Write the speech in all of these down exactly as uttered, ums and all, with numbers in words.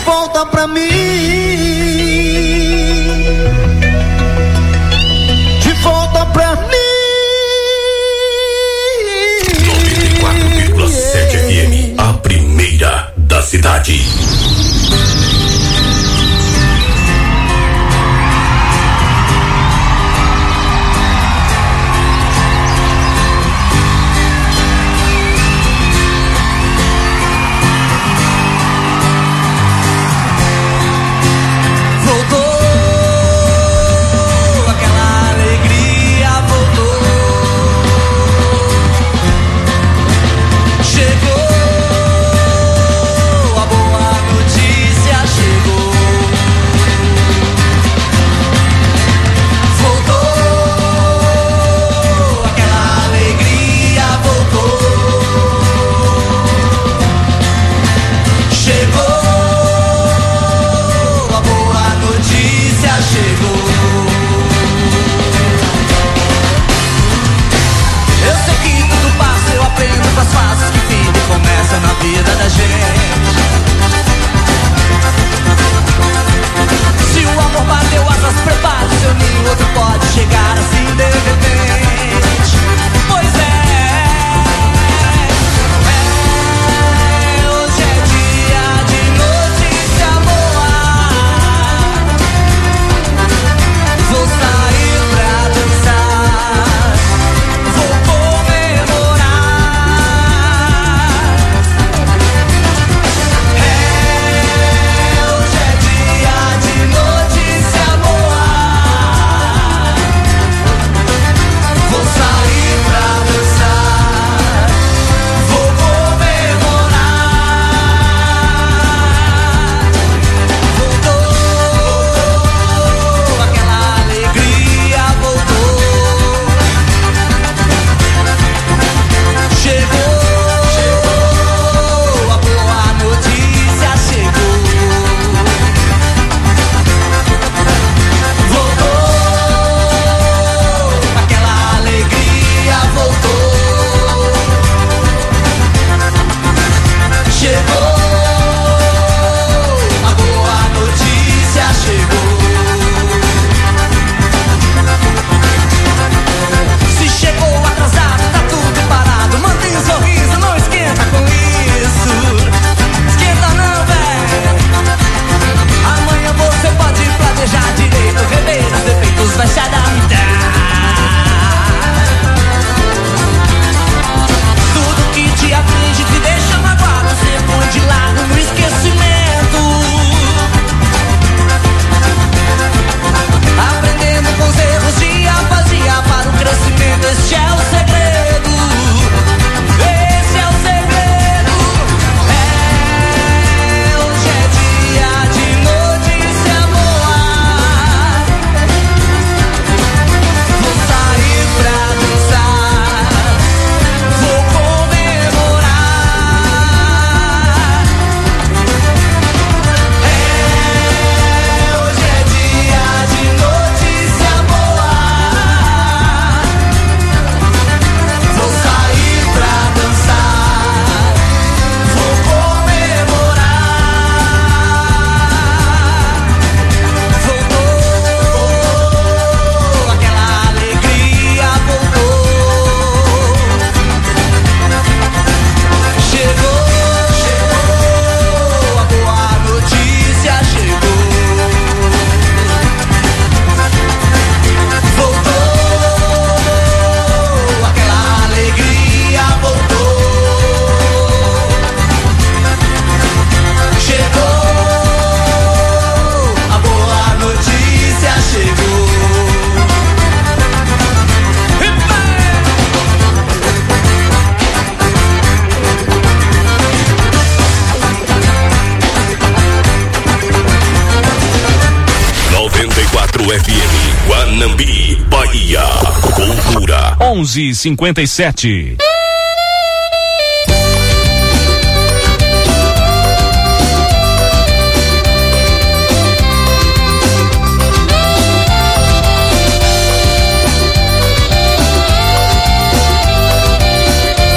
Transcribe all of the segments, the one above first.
volta pra mim, de volta pra mim. noventa e quatro vírgula sete F M, a primeira da cidade. Na vida da gente, se o amor bateu asas, prepare seu ninho, outro pode chegar assim de repente. Pois é, é, hoje é dia de notícia boa. Vou sair pra dançar, vou F M, Guanambi, Bahia. Cultura. onze e cinquenta e sete.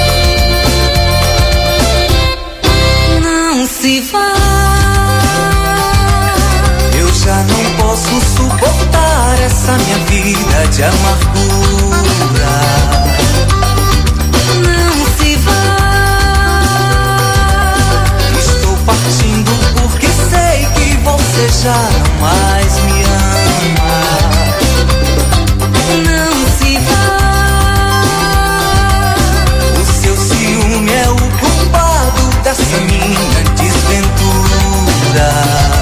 Não se vá, de amargura. Não se vá, estou partindo porque sei que você já não mais me ama. Não se vá, o seu ciúme é o culpado dessa minha desventura.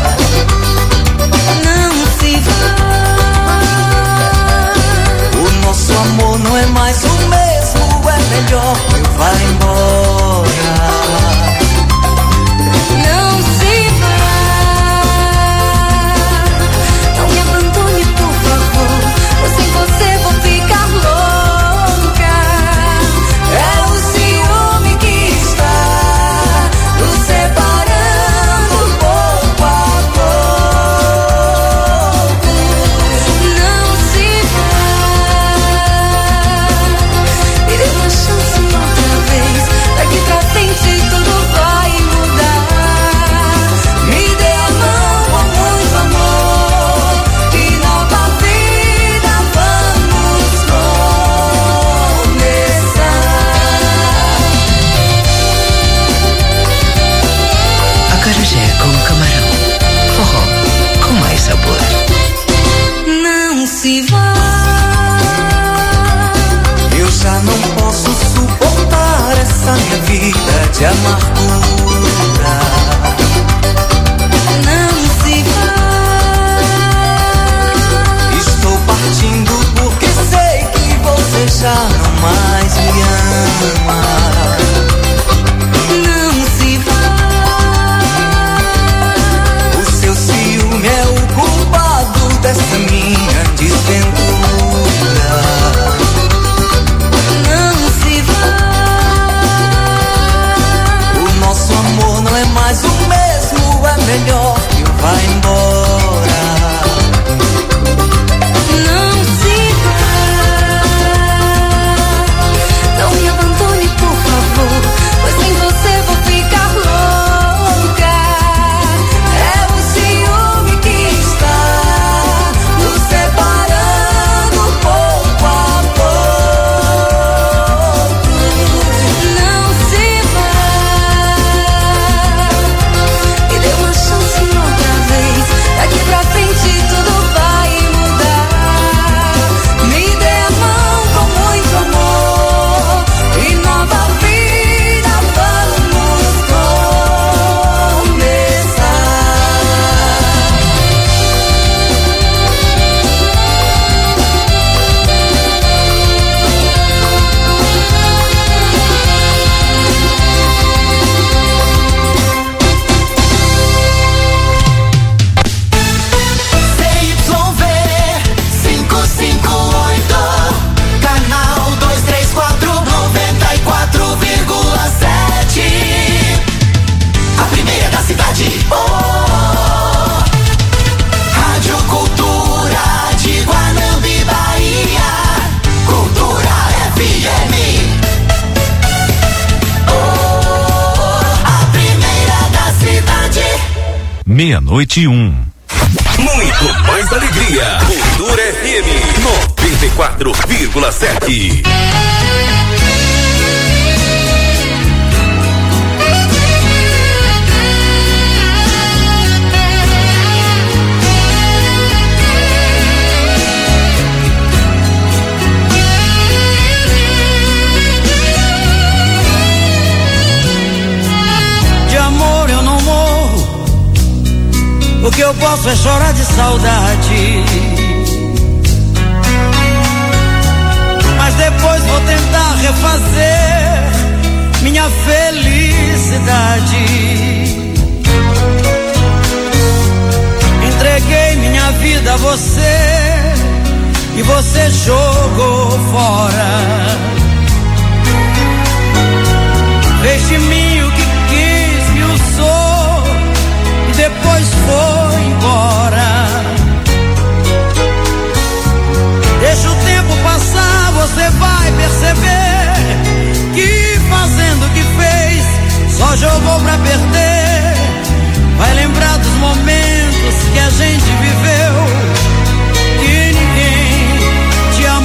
Não se vá, o nosso amor não é mais o mesmo, é melhor que eu vá embora. Não se vá, não me abandone por favor, pois sem você vou ficar louca. É o ciúme que está nos separando pouco a pouco. Não se vá, me dê uma chance outra vez, daqui pra frente tudo vai mudar. Me dê a mão com muito amor e nova vida vamos começar. Acarajé com camarão, forró com mais sabor. Não se vá, eu já não posso suportar essa minha vida de amargura. Não se vá, estou partindo porque sei que você já não mais me ama. Não se vá, o seu ciúme é o culpado dessa minha desventura. Não se vá, o nosso amor não é mais o mesmo, é melhor que eu vá embora. Não se vá, não me abandone por favor, pois sem você vou ficar louca. É o ciúme que está nos separando pouco a pouco. Não se vá, me dê uma chance outra vez, daqui pra frente tudo vai mudar. Me dê a mão com muito amor e nova vida vamos começar. C Y V quinhentos e cinquenta e oito, canal duzentos e trinta e quatro, noventa e quatro vírgula sete, a primeira da cidade. Oh, Rádio Cultura de Guanambi, Bahia, Cultura F M. Oh, a primeira da cidade. Meia-noite e um. Muito mais alegria. Cultura F M noventa e quatro vírgula sete. De amor eu não morro, o que eu posso é chorar de saudade. Mas depois vou tentar refazer minha felicidade. Entreguei minha vida a você e você jogou fora. Fez de mim o que quis, me usou e depois foi embora. Deixa o tempo passar, você vai perceber que fazendo o que fez, só jogou pra perder. Vai lembrar dos momentos que a gente viveu, que ninguém te amou.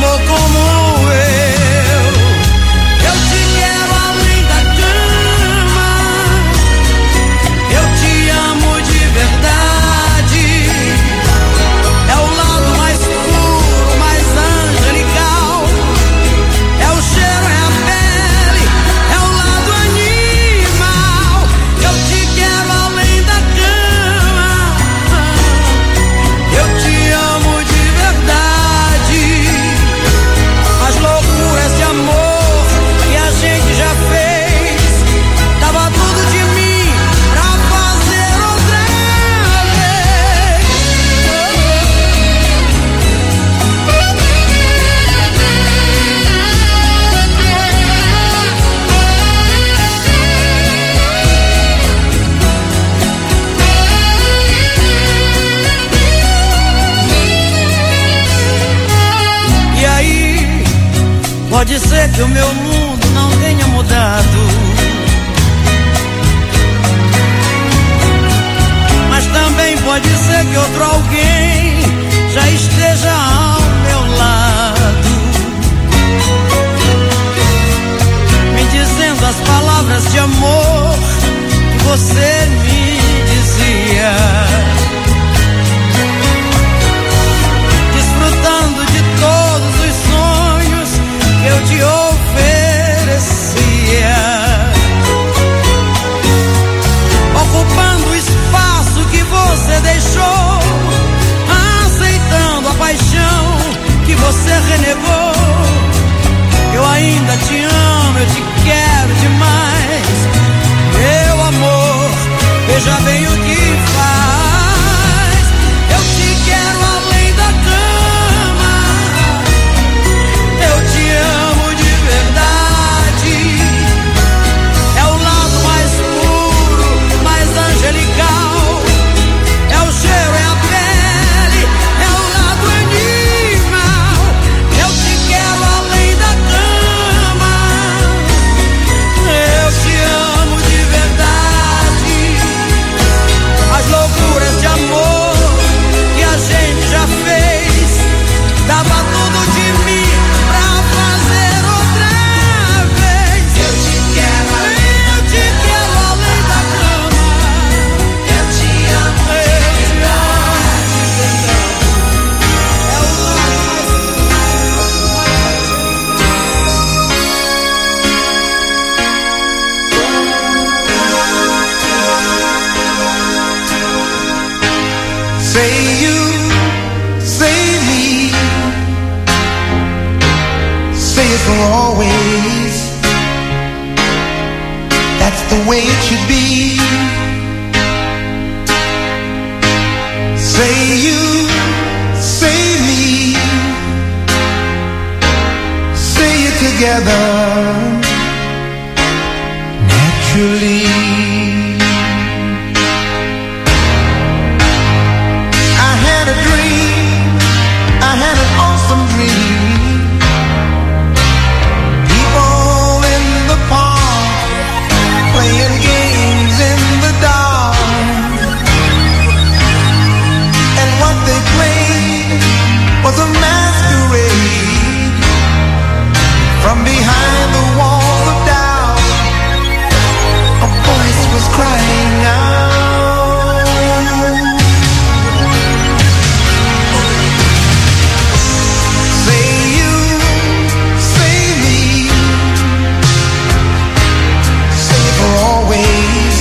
que o meu mundo não tenha mudado, mas também pode ser que outro alguém já esteja ao meu lado, me dizendo as palavras de amor que você me dizia, desfrutando de todos os sonhos que eu te oferecia, ocupando o espaço que você deixou, aceitando a paixão que você renegou. Eu ainda te amo, eu te quero demais, meu amor, veja bem o que faz. Eu te quero além da cama, eu te amo de verdade, é o lado mais puro, mais angelical, é o cheiro, é a pele, é o lado animal. Eu te quero além da cama, eu te amo de verdade. As loucuras de amor que a gente já fez, dava tudo de mim pra fazer outra vez. Eu te quero, eu te quero além da cama, eu te amo de verdade. É o lado mais Say you, say me, say it for always. That's the way it should be. Say you, say me, say it together naturally. I had a dream, I had an awesome dream. People in the park playing games in the dark, and what they played was a masquerade. From behind the walls of doubt, a voice was crying out. Say you, say me, say it for always.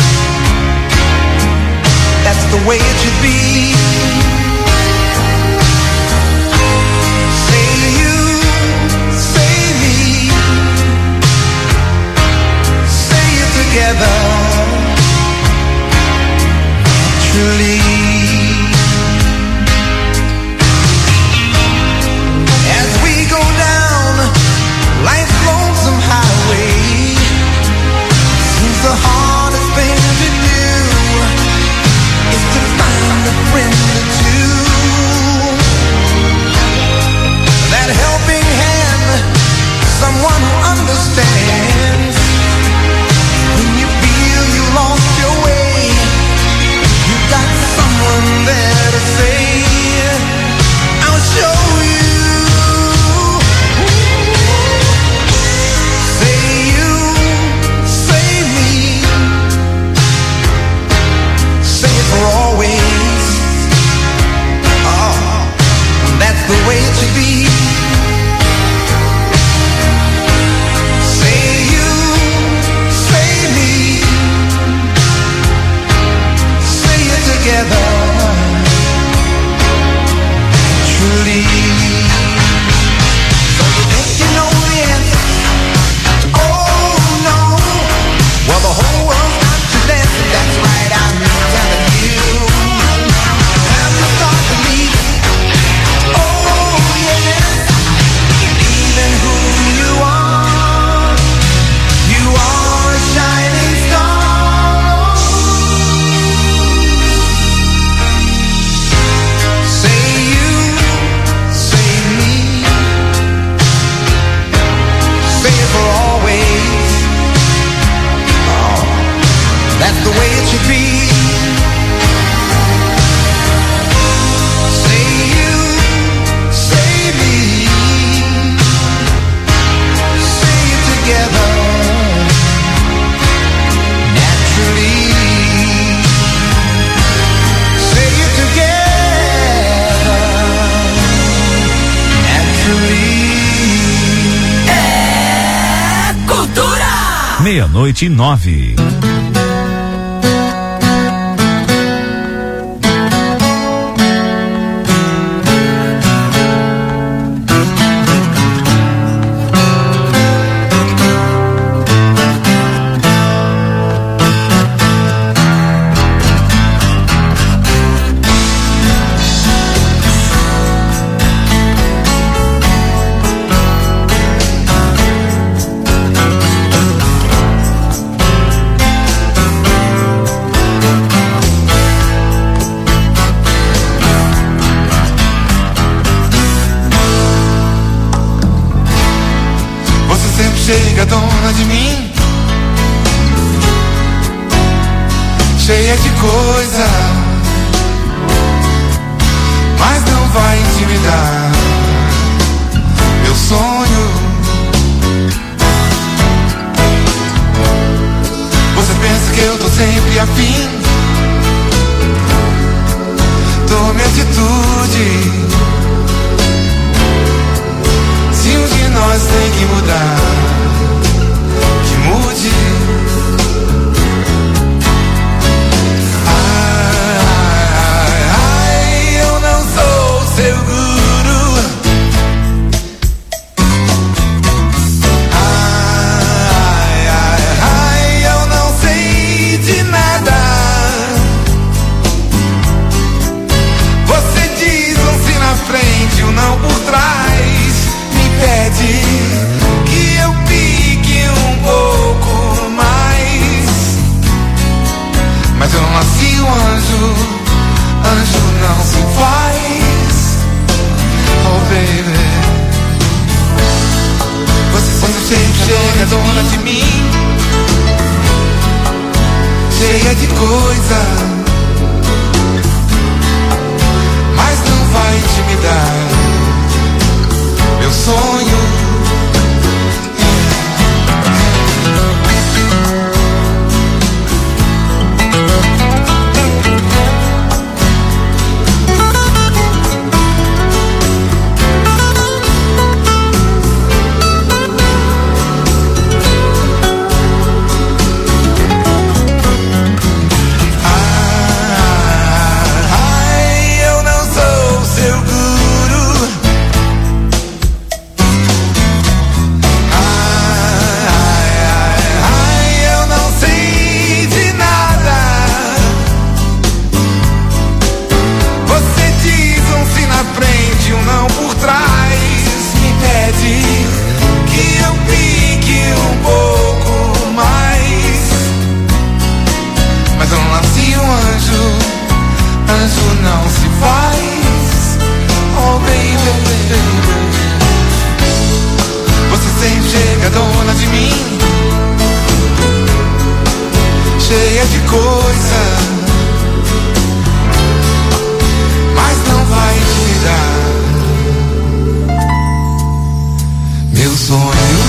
That's the way it should be. Say you, say me, say it together naturally. As we go down life's lonesome highway, seems the hardest thing to do is to find a friend or two. That helping hand, someone who understands. When you feel you lost your way, you got someone Meia-noite e nove. Chega dona de mim, cheia de coisa, mas não vai intimidar meu sonho. Você pensa que eu tô sempre afim, tome atitude. Se um de nós tem que mudar, que mude. Ai, ai, ai, eu não sou seu guru. Ai, ai, ai, eu não sei de nada. Você diz um sim na frente, um não por trás. Pede que eu pique um pouco mais, mas eu não nasci um anjo, anjo não se faz. Oh baby, você sempre chega dona de mim, cheia de coisa, mas não vai intimidar meu sonho. Cheia de coisa, mas não vai te dar meu sonho.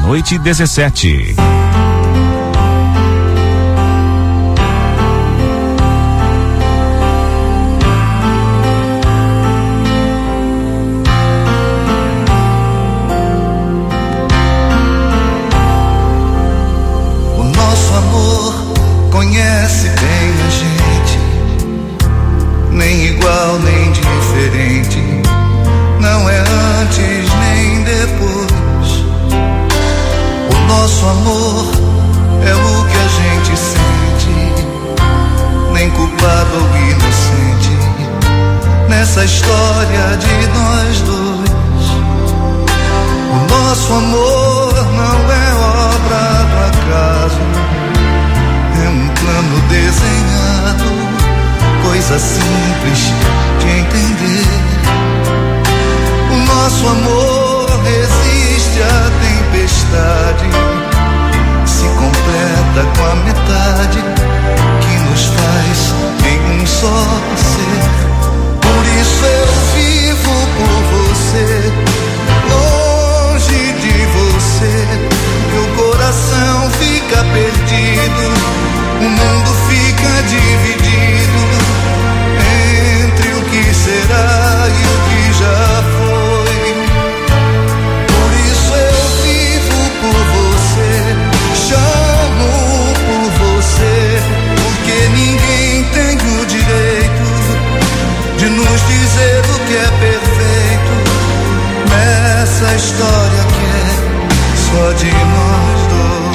meia-noite e dezessete. O nosso amor conhece bem a gente, nem igual nem diferente, não é antes nem depois. O nosso amor é o que a gente sente, nem culpado ou inocente, nessa história de nós dois. O nosso amor não é obra do acaso, é um plano desenhado, coisa simples de entender. O nosso amor resiste à tempestade, se completa com a metade que nos faz em um só ser. Por isso eu vivo por você, longe de você. Meu coração fica perdido, o mundo fica dividido entre o que será e o que já foi. Por isso eu vivo por você, chamo por você, porque ninguém tem o direito de nos dizer o que é perfeito nessa história que é só de nós dois.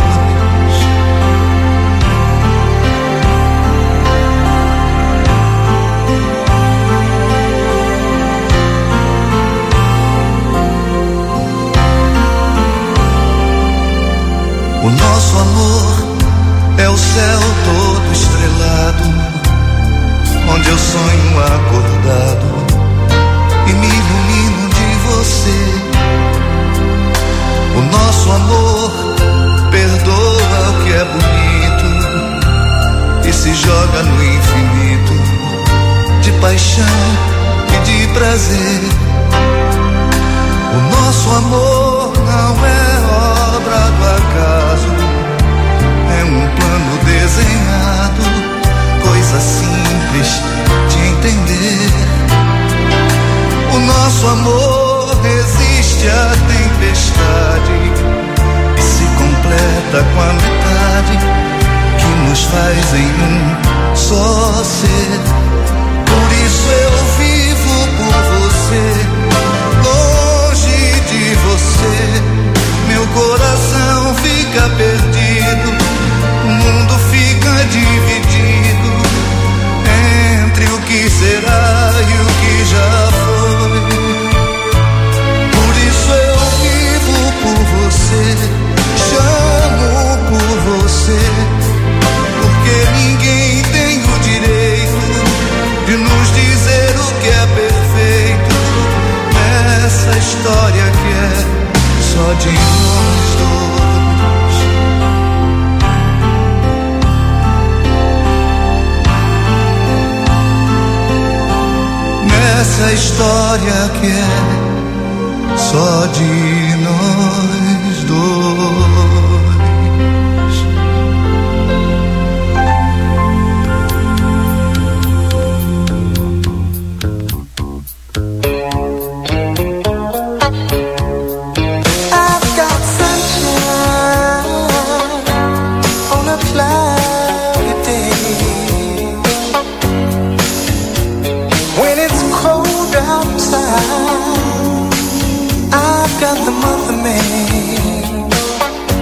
O nosso amor é o céu todo estrelado, onde eu sonho acordado e me ilumino de você. O nosso amor perdoa o que é bonito e se joga no infinito de paixão e de prazer. O nosso amor não é obra do acaso, é um plano desenhado, coisa simples de entender. O nosso amor resiste à tempestade e se completa com a metade que nos faz em um só ser. Por isso eu vivo por você, longe de você. Meu coração fica perdido, o mundo fica dividido entre o que será e o que já foi. Por isso eu vivo por você, chamo por você, porque ninguém tem o direito de nos dizer o que é perfeito nessa história que é só de nós dois. Nessa história que é só de nós dois. I've got the mother man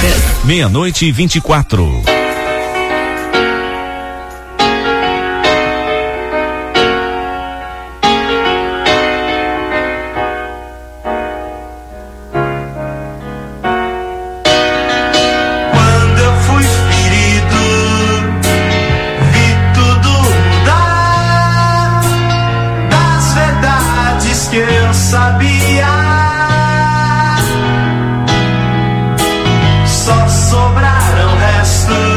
Lucas. Meia-noite e vinte e quatro. Só sobraram restos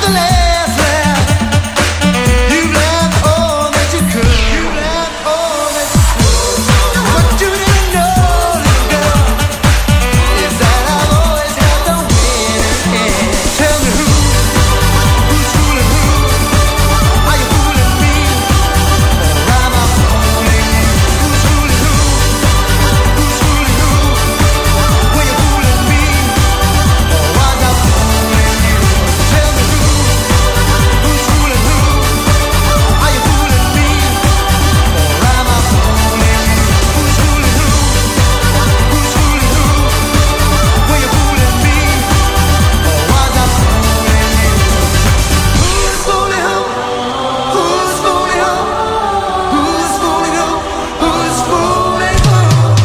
nothing else left. You left all that you could. You left all that you could. What you didn't know, little girl, is that I've always had the winning hand. Tell me who, who's fooling who? Are you fooling me, or am I fooling you? Who's fooling who? Who's fooling who? Were you fooling me, or was I fooling you? Tell me who, who's fooling who? Are you fooling me, or am I fooling you? Who's fooling who? Who's fooling who? Were you fooling me, or was I fooling you? Who's fooling who? Who's fooling who? Who's fooling who? Who's fooling who?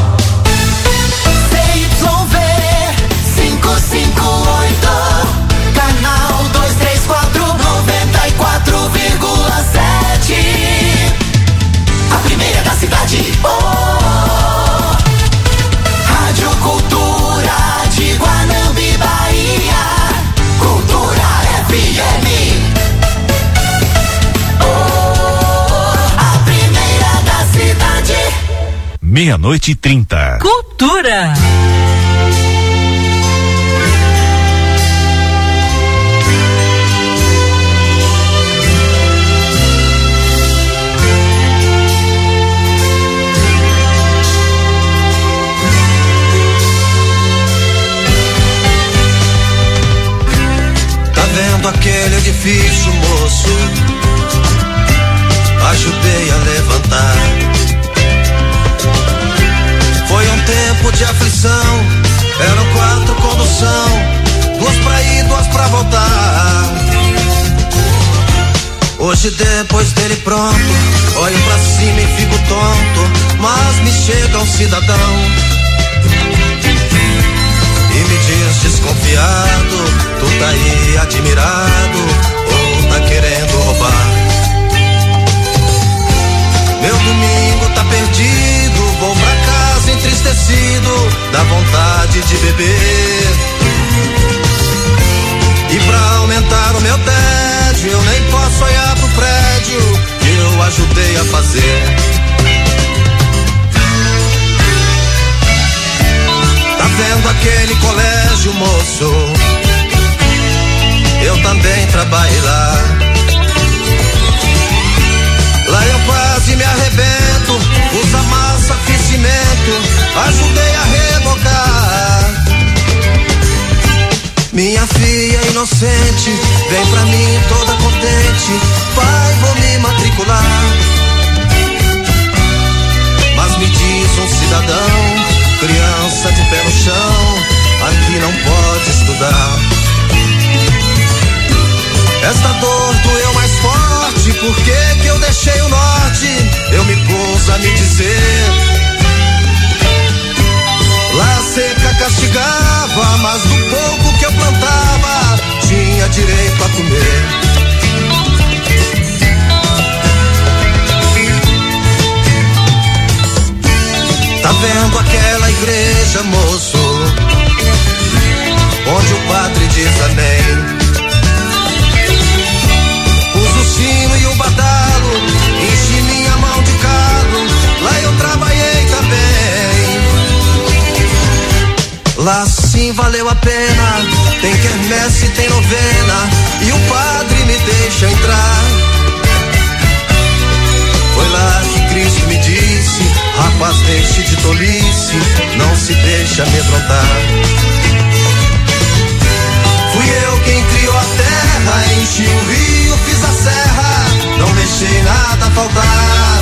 C Y V cinco cinco oito, canal dois três quatro, noventa e quatro vírgula sete. A primeira da cidade. Oh, Rádio Cultura de Guanambi, Bahia. Cultura F M. Oh, a primeira da cidade. Meia-noite e trinta. Cultura. Tá vendo aquele edifício, moço? Ajudei a levantar. Foi um tempo de aflição. Eram quatro condução, duas pra ir, duas pra voltar. Hoje depois dele pronto, olho pra cima e fico tonto. Mas me chega um cidadão e me diz desconfiado: tu tá aí admirado ou tá querendo roubar? Meu domingo tá perdido, vou pra casa entristecido, dá vontade de beber. E pra aumentar o meu tédio, eu nem posso olhar pro prédio que eu ajudei a fazer. Tá vendo aquele colégio, moço? Eu também trabalhei lá. Lá eu quase me arrebento, usa massa, fiz cimento, ajudei a rebocar. Minha filha inocente vem pra mim toda contente: pai, vou me matricular. Mas me diz um cidadão, criança de pé no chão, aqui não pode estudar. Esta dor doeu mais forte, por que que eu deixei o norte? Eu me pus a me dizer: lá a seca castigava, mas do pouco que eu plantava, tinha direito a comer. Tá vendo aquela igreja, moço, onde o padre diz amém? Pus o sino e o badalo, enchi minha mão de calo, lá eu trabalhei também. Lá sim valeu a pena, tem quermesse, tem novena, e o padre me deixa entrar. Foi lá que Cristo me disse: rapaz, deixe de tolice, não se deixa amedrontar. Fui eu quem criou a terra, enchi o rio, fiz a serra, não deixei nada faltar.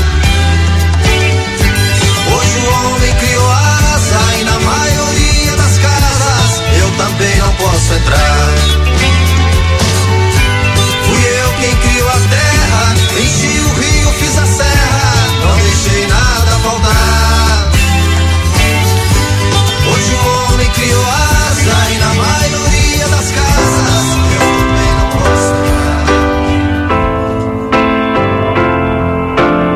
Hoje o homem criou asa e na maioria das casas eu também não posso entrar. Fui eu quem criou a terra, enchi o rio, fiz a serra, não deixei nada faltar. Hoje o homem criou asa e na maioria das casas eu também não posso entrar.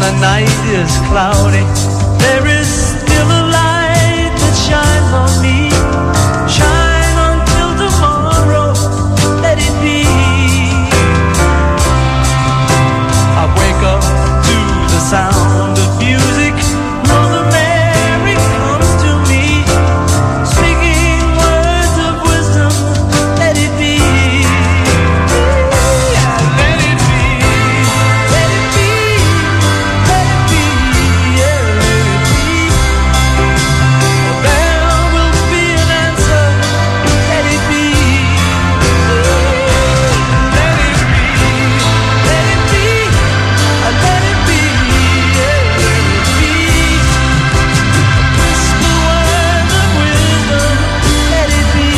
the night is cloudy, there is still a light that shines on me. Shine until tomorrow, let it be. I wake up to the sound of music, Mother Mary comes to me, speaking words of wisdom, let it be. Yeah, let it be, let it be, let it be, yeah, let it be. There will be an answer, let it be. Let it be, let it be, let it be, yeah, let it be. Whisper words of wisdom, let it be.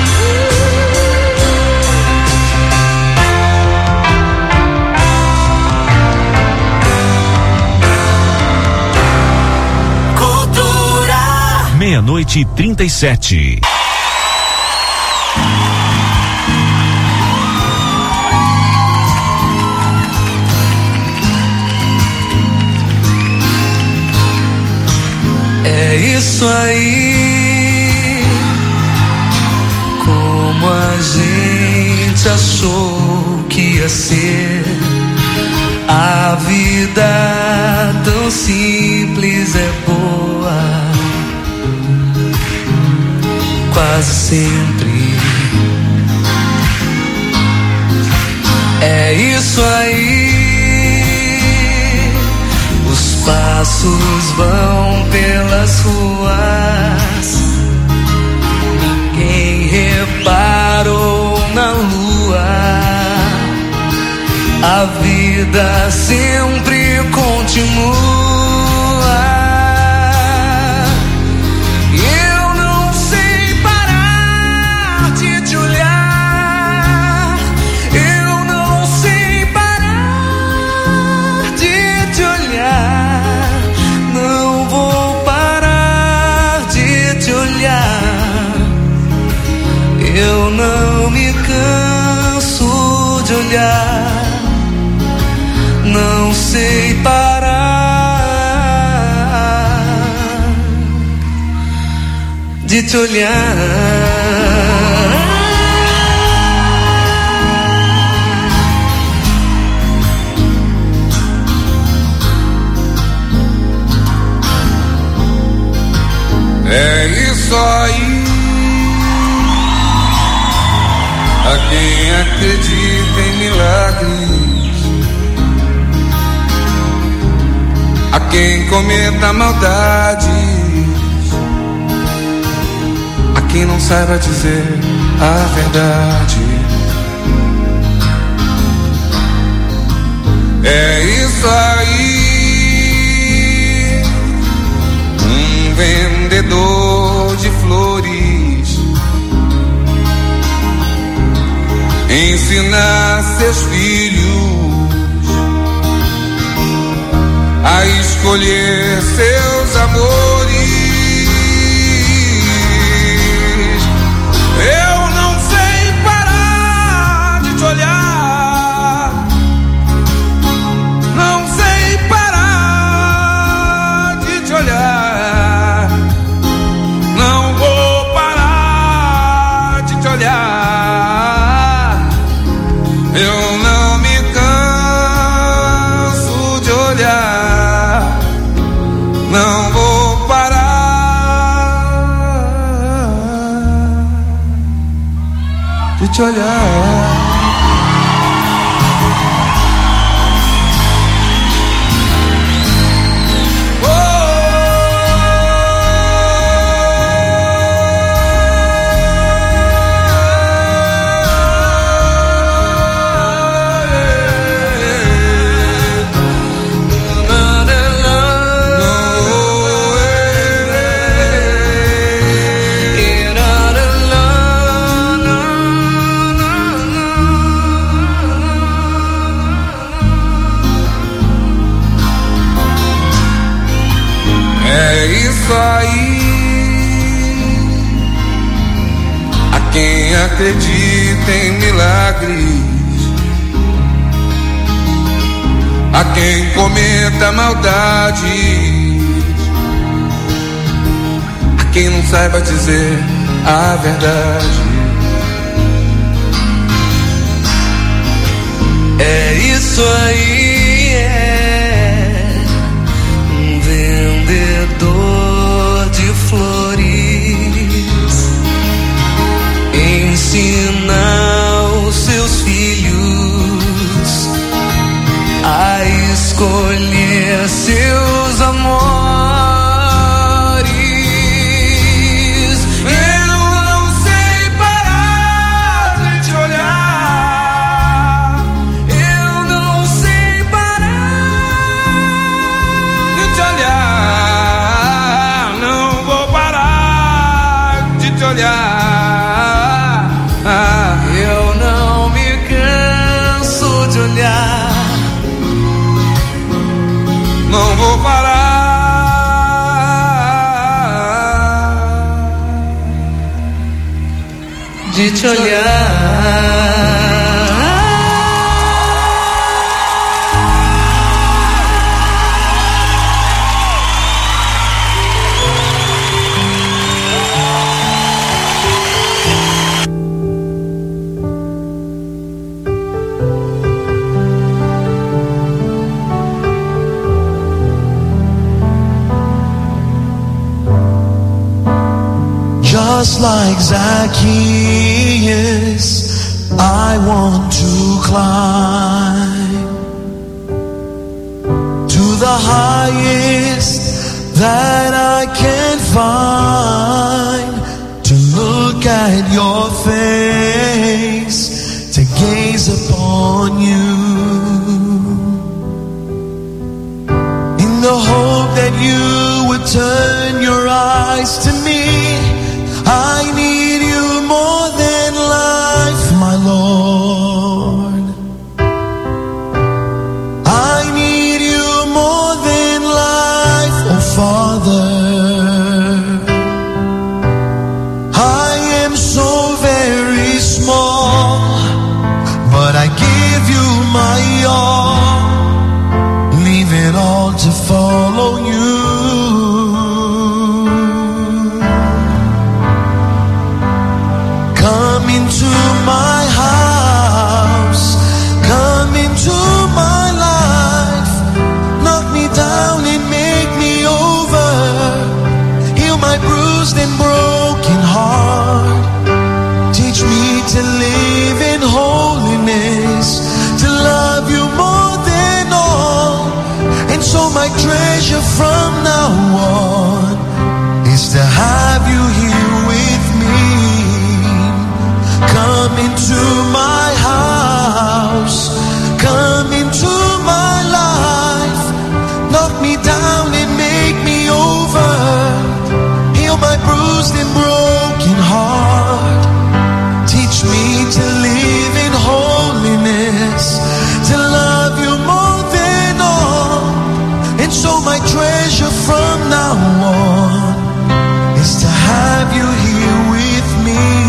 Cultura. Meia-noite e trinta e sete. É isso aí, como a gente achou que ia ser. A vida tão simples é boa, quase sempre. É isso aí, os passos vão pelas ruas, ninguém reparou na lua. A vida sempre continua. Eu não sei parar de te olhar. Eu não sei parar de te olhar. Não vou parar de te olhar. Eu não me canso de olhar. Não sei parar de te olhar. É isso aí, a quem acredita em milagres, a quem cometa maldades, a quem não saiba dizer a verdade. É isso aí, um vendedor de flores ensina seus filhos a escolher seus amores. Eu não sei parar de te olhar. Não sei parar de te olhar. Não vou parar de te olhar. Eu não me canso de olhar. Não vou parar de te olhar. É isso aí, a quem acredita em milagres, a quem cometa maldades, a quem não saiba dizer a verdade. É isso aí, é um vendedor de flores, ensina os seus filhos a escolher seus amores. Eu não sei parar de te olhar, eu não sei parar De te olhar, não vou parar de te olhar. Ah, eu não me canso de olhar. não vou parar de te olhar. Just like Zacchaeus, I want to climb to the highest that I can find, to look at your face, to gaze upon you, in the hope that you would turn your eyes to me. I need you more than life, my Lord. I need you more than life, oh Father. I am so very small, but I give you my all, leave it all to follow you. Into my house, come into my life, knock me down and make me over, heal my bruised and broken heart, teach me to live in holiness, to love you more than all, and so my treasure from now on is to have you here with me. Come into my house, come into my life, knock me down and make me over, heal my bruised and broken heart, teach me to live in holiness, to love you more than all, and so my treasure from now on is to have you here with me.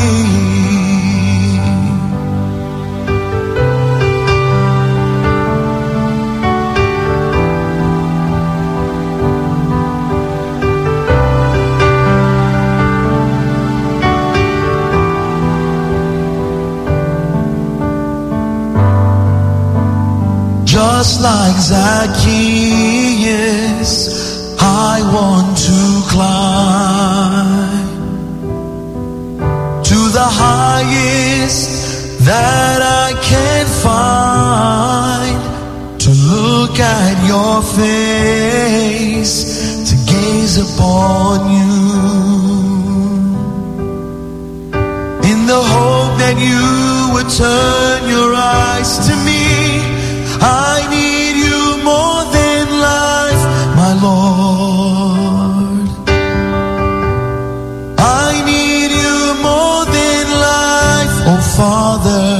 Just like Zacchaeus, I want to climb to the highest that I can find, to look at your face, to gaze upon you, in the hope that you would turn your eyes to me. I need you more than life, my Lord. I need you more than life, oh Father.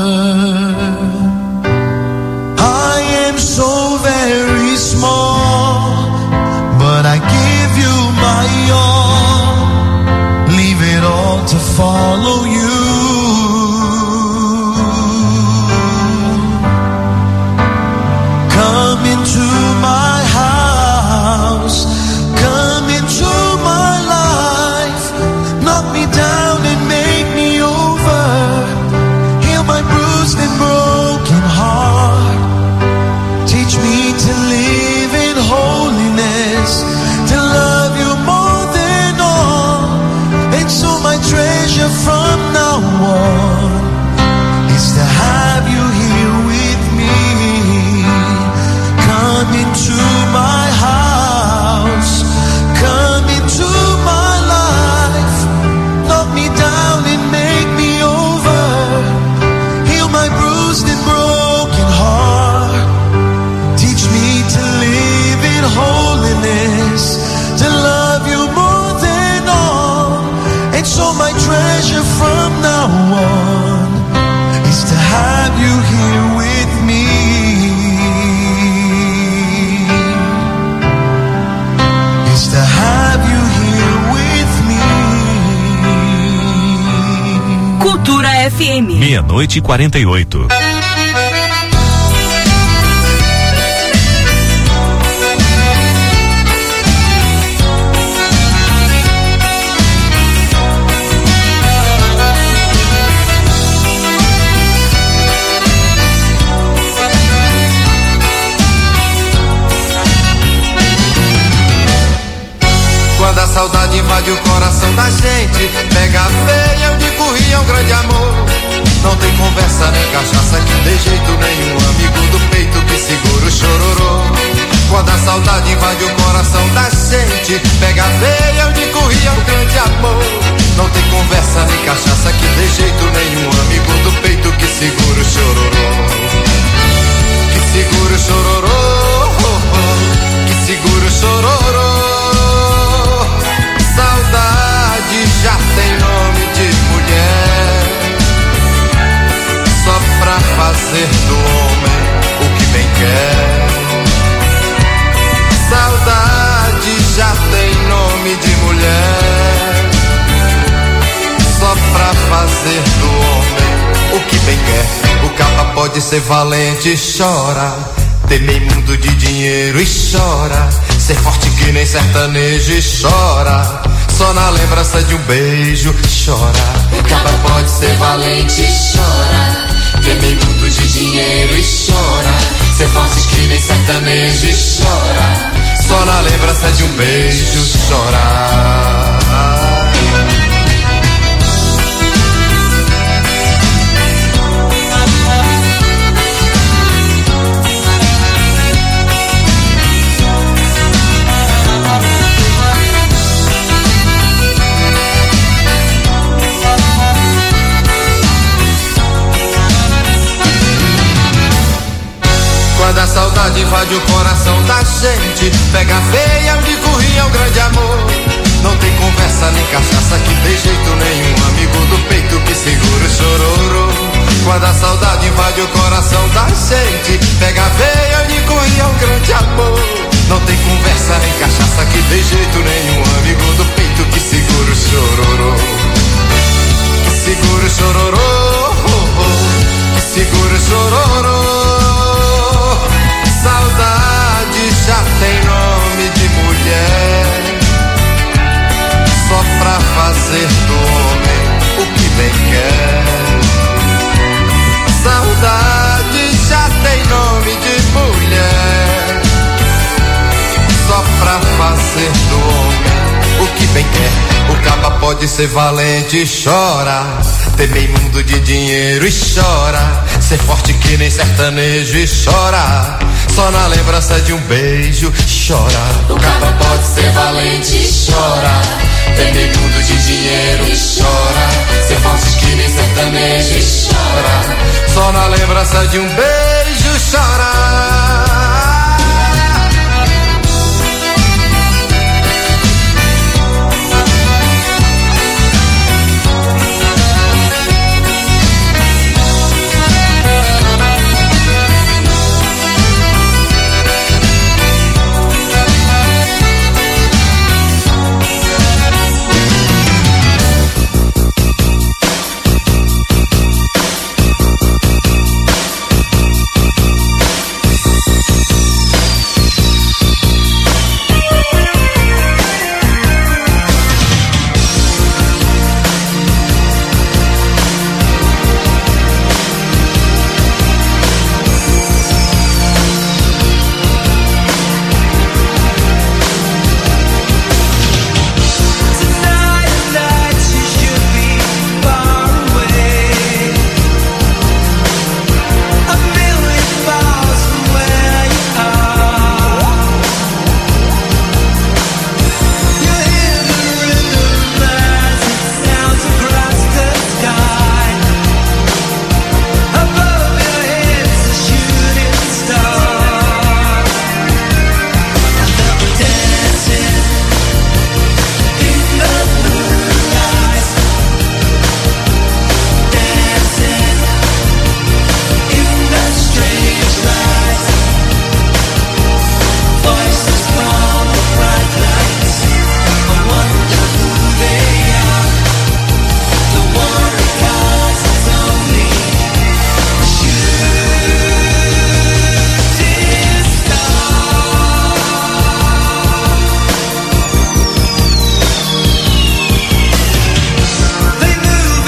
I am so very small, but I give you my all, leave it all to follow you. Come treasure from now on is to have you here with me. Is to have you here with me. Cultura F M. Meia-noite e quarenta e oito. Quando a saudade invade o coração da gente, pega a veia onde corria um grande amor. Não tem conversa nem cachaça que dê jeito nenhum, amigo do peito que segura o chororô. Quando a saudade invade o coração da gente, pega a veia onde corria um grande amor. Não tem conversa nem cachaça que dê jeito nenhum, amigo do peito que segura o chororô. Que segura o chororô, que segura o chororô. Saudade já tem nome de mulher, só pra fazer do homem o que bem quer. Saudade já tem nome de mulher, só pra fazer do homem o que bem quer. O capa pode ser valente e chora, temer mundo de dinheiro e chora, ser forte que nem sertanejo e chora, só na lembrança de um beijo chora. O capa pode ser valente e chora, temer mundo de dinheiro e chora, ser forte que nem sertanejo e chora, só na lembrança de um beijo chora. Quando a saudade invade o coração da gente, pega a veia onde corria um grande amor. Não tem conversa nem cachaça que dê jeito nenhum, amigo do peito que segura o chororô. Quando a saudade invade o coração da gente, pega a veia onde corria um grande amor. Não tem conversa nem cachaça que dê jeito nenhum, amigo do peito que segura o chororô. Que segura o chororô, que segura o chororô. Saudade já tem nome de mulher, só pra fazer do homem o que bem quer. Saudade já tem nome de mulher, só pra fazer do homem o que bem quer. O capa pode ser valente e chora, temer mundo de dinheiro e chora, ser forte que nem sertanejo e chora, só na lembrança de um beijo chora. O capa pode ser valente e chora, temer mundo de dinheiro e chora, ser forte que nem sertanejo e chora, só na lembrança de um beijo chora.